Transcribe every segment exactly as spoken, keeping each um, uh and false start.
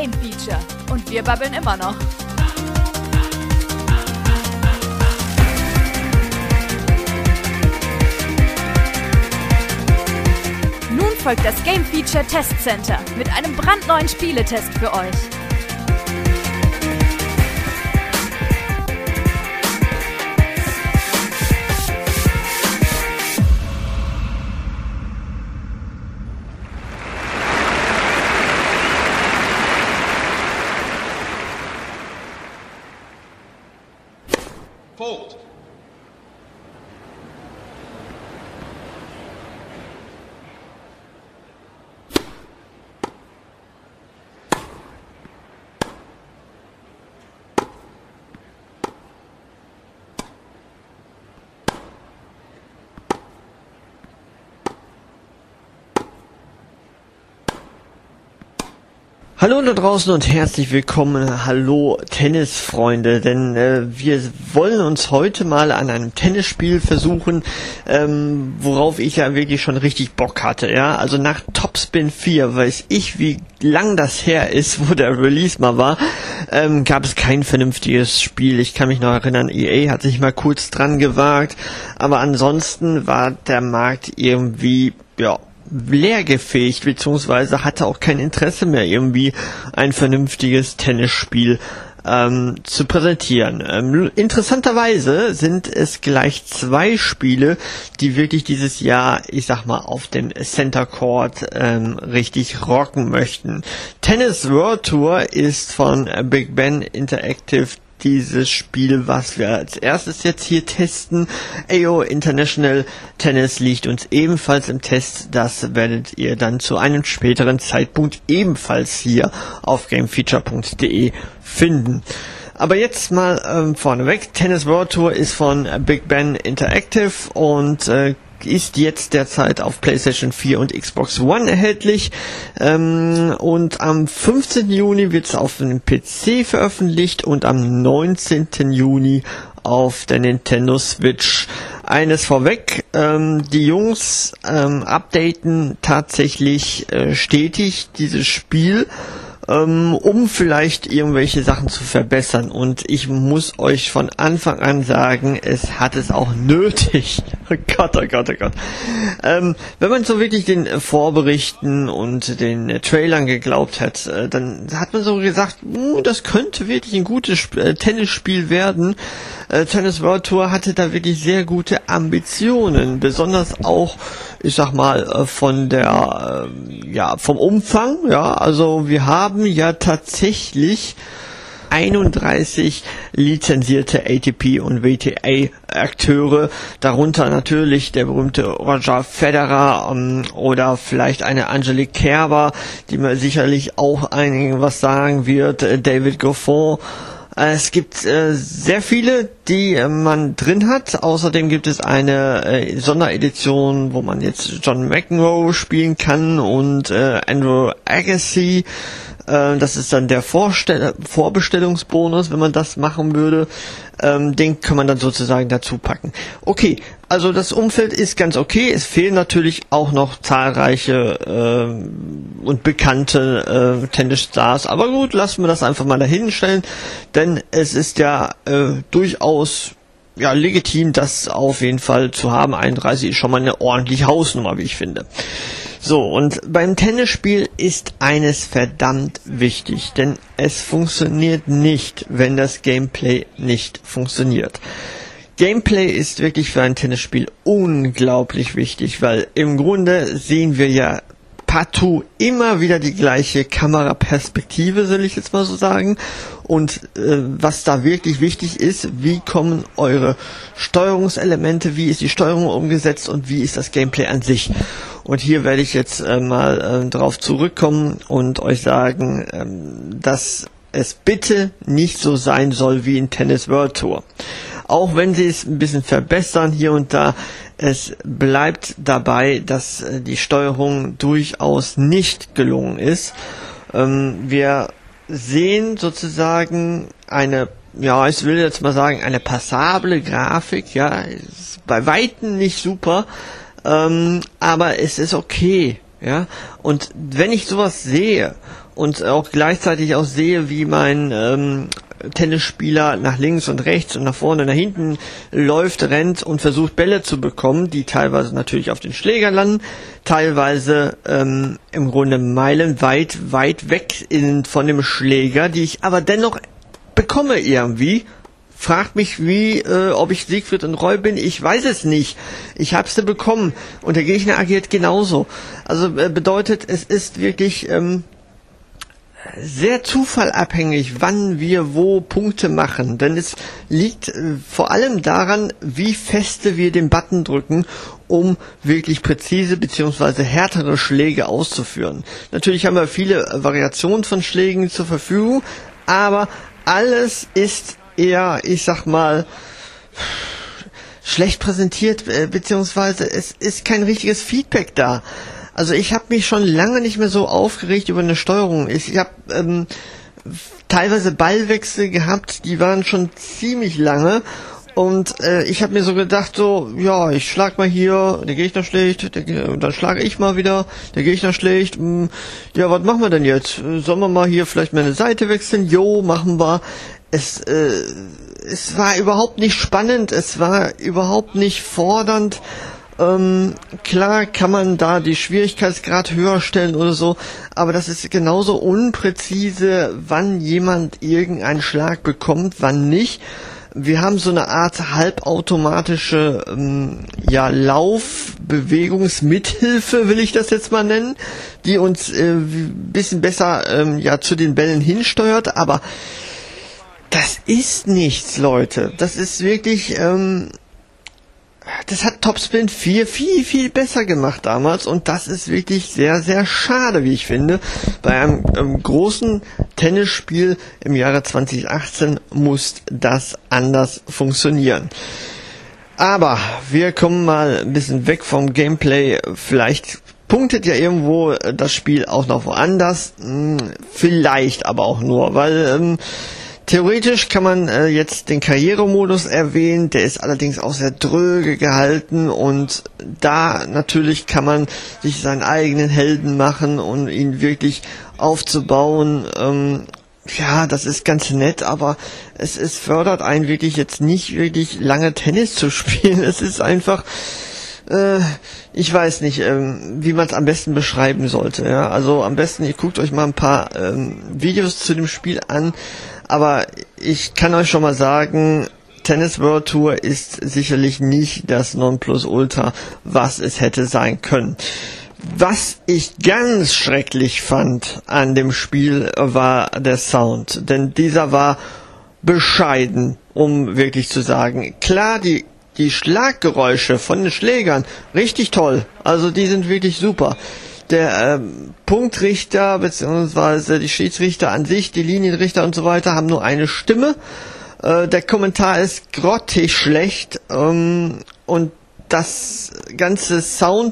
Game Feature. Und wir babbeln immer noch. Nun folgt das Game Feature Test Center mit einem brandneuen Spieletest für euch. Fold. Hallo da draußen und herzlich willkommen, hallo Tennisfreunde, denn äh, wir wollen uns heute mal an einem Tennisspiel versuchen, ähm, worauf ich ja wirklich schon richtig Bock hatte, ja, also nach Topspin vier, weiß ich, wie lang das her ist, wo der Release mal war, ähm, gab es kein vernünftiges Spiel. Ich kann mich noch erinnern, E A hat sich mal kurz dran gewagt, aber ansonsten war der Markt irgendwie, ja, leergefegt, beziehungsweise hatte auch kein Interesse mehr, irgendwie ein vernünftiges Tennisspiel ähm, zu präsentieren. Ähm, interessanterweise sind es gleich zwei Spiele, die wirklich dieses Jahr, ich sag mal, auf dem Center Court ähm, richtig rocken möchten. Tennis World Tour ist von Big Ben Interactive dieses Spiel, was wir als erstes jetzt hier testen. A O International Tennis liegt uns ebenfalls im Test. Das werdet ihr dann zu einem späteren Zeitpunkt ebenfalls hier auf gamefeature punkt de finden. Aber jetzt mal ähm, vorneweg. Tennis World Tour ist von Big Ben Interactive und äh, ist jetzt derzeit auf PlayStation vier und Xbox One erhältlich, ähm, und am fünfzehnten Juni wird es auf dem P C veröffentlicht und am neunzehnten Juni auf der Nintendo Switch. Eines vorweg, ähm, die Jungs ähm, updaten tatsächlich äh, stetig dieses Spiel, ähm, um vielleicht irgendwelche Sachen zu verbessern, und ich muss euch von Anfang an sagen, es hat es auch nötig. Oh Gott, oh Gott, oh Gott. Ähm, wenn man so wirklich den äh, Vorberichten und den äh, Trailern geglaubt hat, äh, dann hat man so gesagt, uh, das könnte wirklich ein gutes Sp- äh, Tennisspiel werden. Äh, Tennis World Tour hatte da wirklich sehr gute Ambitionen, besonders auch, ich sag mal, äh, von der, äh, ja, vom Umfang, ja, also wir haben ja tatsächlich einunddreißig lizenzierte A T P und W T A-Akteure, darunter natürlich der berühmte Roger Federer ähm, oder vielleicht eine Angelique Kerber, die mir sicherlich auch einigen was sagen wird, äh, David Goffin. Es gibt äh, sehr viele, die äh, man drin hat. Außerdem gibt es eine äh, Sonderedition, wo man jetzt John McEnroe spielen kann und äh, Andrew Agassi. Äh, das ist dann der Vorstell- Vorbestellungsbonus, wenn man das machen würde. Ähm, den kann man dann sozusagen dazu packen. Okay, also das Umfeld ist ganz okay. Es fehlen natürlich auch noch zahlreiche äh, und bekannte äh, Tennisstars. Aber gut, lassen wir das einfach mal dahin stellen. Denn es ist ja äh, durchaus ja legitim, das auf jeden Fall zu haben. einunddreißig ist schon mal eine ordentliche Hausnummer, wie ich finde. So, und beim Tennisspiel ist eines verdammt wichtig, denn es funktioniert nicht, wenn das Gameplay nicht funktioniert. Gameplay ist wirklich für ein Tennisspiel unglaublich wichtig, weil im Grunde sehen wir ja partout immer wieder die gleiche Kameraperspektive, soll ich jetzt mal so sagen. Und äh, was da wirklich wichtig ist, wie kommen eure Steuerungselemente, wie ist die Steuerung umgesetzt und wie ist das Gameplay an sich. Und hier werde ich jetzt äh, mal äh, drauf zurückkommen und euch sagen, ähm, dass es bitte nicht so sein soll wie in Tennis World Tour. Auch wenn sie es ein bisschen verbessern hier und da, es bleibt dabei, dass äh, die Steuerung durchaus nicht gelungen ist. Ähm, wir sehen sozusagen eine, ja, ich will jetzt mal sagen, eine passable Grafik, ja, ist bei Weitem nicht super, ähm, aber es ist okay. Ja, und wenn ich sowas sehe und auch gleichzeitig auch sehe, wie mein ähm, Tennisspieler nach links und rechts und nach vorne und nach hinten läuft, rennt und versucht Bälle zu bekommen, die teilweise natürlich auf den Schläger landen, teilweise ähm, im Grunde meilenweit weit weg in, von dem Schläger, die ich aber dennoch bekomme irgendwie. Fragt mich, wie, äh, ob ich Siegfried und Roy bin. Ich weiß es nicht. Ich hab's da bekommen. Und der Gegner agiert genauso. Also äh, bedeutet, es ist wirklich ähm, sehr zufallabhängig, wann wir wo Punkte machen. Denn es liegt äh, vor allem daran, wie feste wir den Button drücken, um wirklich präzise bzw. härtere Schläge auszuführen. Natürlich haben wir viele äh, Variationen von Schlägen zur Verfügung, aber alles ist eher, ich sag mal, schlecht präsentiert, äh, beziehungsweise es ist kein richtiges Feedback da. Also ich habe mich schon lange nicht mehr so aufgeregt über eine Steuerung. Ich habe ähm, teilweise Ballwechsel gehabt, die waren schon ziemlich lange. Und äh, ich habe mir so gedacht, so, ja, ich schlag mal hier, der Gegner schlägt, der, dann schlage ich mal wieder, der Gegner schlägt. Mh, ja, was machen wir denn jetzt? Sollen wir mal hier vielleicht mal eine Seite wechseln? Jo, machen wir. Es, äh, es war überhaupt nicht spannend, es war überhaupt nicht fordernd. Ähm, klar kann man da die Schwierigkeitsgrad höher stellen oder so, aber das ist genauso unpräzise, wann jemand irgendeinen Schlag bekommt, wann nicht. Wir haben so eine Art halbautomatische ähm, ja, Laufbewegungsmithilfe, will ich das jetzt mal nennen, die uns äh, ein bisschen besser ähm, ja, zu den Bällen hinsteuert, aber das ist nichts, Leute. Das ist wirklich, ähm, das hat Topspin vier viel, viel besser gemacht damals und das ist wirklich sehr, sehr schade, wie ich finde. Bei einem ähm, großen Tennisspiel im Jahre zwanzig achtzehn muss das anders funktionieren. Aber wir kommen mal ein bisschen weg vom Gameplay. Vielleicht punktet ja irgendwo das Spiel auch noch woanders. Hm, vielleicht aber auch nur, weil ähm, theoretisch kann man äh, jetzt den Karrieremodus erwähnen, der ist allerdings auch sehr dröge gehalten und da natürlich kann man sich seinen eigenen Helden machen und ihn wirklich aufzubauen. Ähm, ja, das ist ganz nett, aber es, es fördert einen wirklich jetzt nicht wirklich lange Tennis zu spielen. Es ist einfach, äh, ich weiß nicht, ähm, wie man es am besten beschreiben sollte. Ja? Also am besten, ihr guckt euch mal ein paar ähm, Videos zu dem Spiel an. Aber ich kann euch schon mal sagen, Tennis World Tour ist sicherlich nicht das Nonplusultra, was es hätte sein können. Was ich ganz schrecklich fand an dem Spiel war der Sound, denn dieser war bescheiden, um wirklich zu sagen. Klar, die, die Schlaggeräusche von den Schlägern, richtig toll, also die sind wirklich super. Der ähm, Punktrichter bzw. die Schiedsrichter an sich, die Linienrichter und so weiter haben nur eine Stimme. Äh, der Kommentar ist grottig schlecht ähm, und das ganze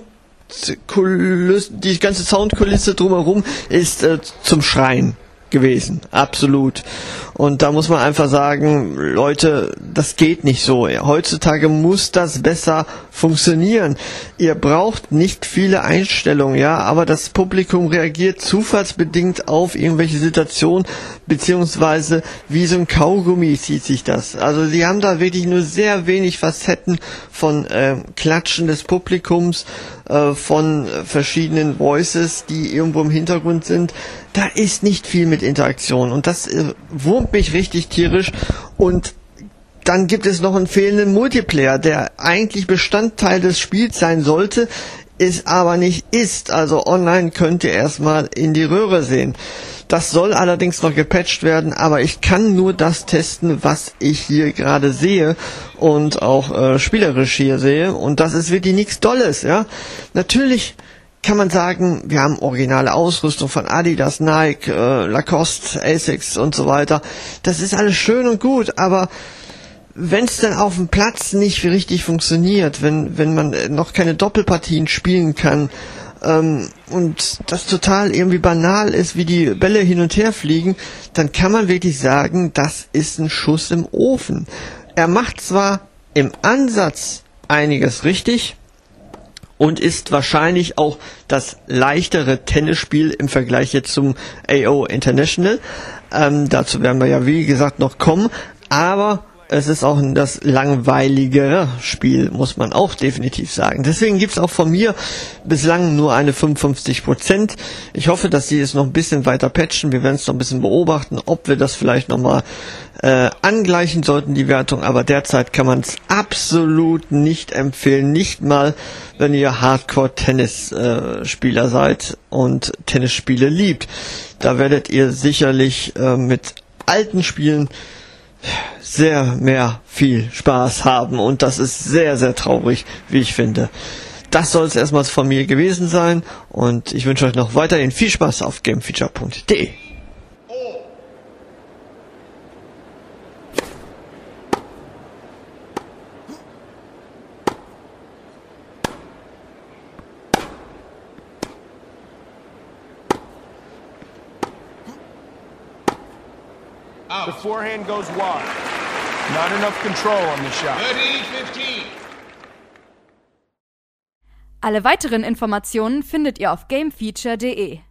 Soundkulisse, die ganze Soundkulisse drumherum ist äh, zum Schreien gewesen, absolut. Und da muss man einfach sagen, Leute, das geht nicht so. Heutzutage muss das besser funktionieren. Ihr braucht nicht viele Einstellungen, ja, aber das Publikum reagiert zufallsbedingt auf irgendwelche Situationen, beziehungsweise wie so ein Kaugummi zieht sich das. Also sie haben da wirklich nur sehr wenig Facetten von äh, Klatschen des Publikums, äh, von verschiedenen Voices, die irgendwo im Hintergrund sind. Da ist nicht viel mit Interaktion und das äh, wurmt mich richtig tierisch. Und dann gibt es noch einen fehlenden Multiplayer, der eigentlich Bestandteil des Spiels sein sollte, es aber nicht ist. Also online könnt ihr erstmal in die Röhre sehen. Das soll allerdings noch gepatcht werden, aber ich kann nur das testen, was ich hier gerade sehe und auch äh, spielerisch hier sehe. Und das ist wirklich nichts Dolles, ja. Natürlich kann man sagen, wir haben originale Ausrüstung von Adidas, Nike, äh, Lacoste, Asics und so weiter. Das ist alles schön und gut, aber wenn es dann auf dem Platz nicht richtig funktioniert, wenn wenn man noch keine Doppelpartien spielen kann ähm, und das total irgendwie banal ist, wie die Bälle hin und her fliegen, dann kann man wirklich sagen, das ist ein Schuss im Ofen. Er macht zwar im Ansatz einiges richtig, und ist wahrscheinlich auch das leichtere Tennisspiel im Vergleich jetzt zum A O International. Ähm, dazu werden wir ja wie gesagt noch kommen, aber es ist auch das langweiligere Spiel, muss man auch definitiv sagen. Deswegen gibt's auch von mir bislang nur eine fünfundfünfzig Prozent. Ich hoffe, dass sie es noch ein bisschen weiter patchen. Wir werden es noch ein bisschen beobachten, ob wir das vielleicht nochmal äh, angleichen sollten, die Wertung. Aber derzeit kann man es absolut nicht empfehlen. Nicht mal, wenn ihr Hardcore-Tennis-Spieler äh, seid und Tennisspiele liebt. Da werdet ihr sicherlich äh, mit alten Spielen sehr mehr viel Spaß haben und das ist sehr, sehr traurig, wie ich finde. Das soll es erstmal von mir gewesen sein und ich wünsche euch noch weiterhin viel Spaß auf gamefeature punkt de. The forehand goes wide. Not enough control on the shot. thirty fifteen. Alle weiteren Informationen findet ihr auf gamefeature punkt de.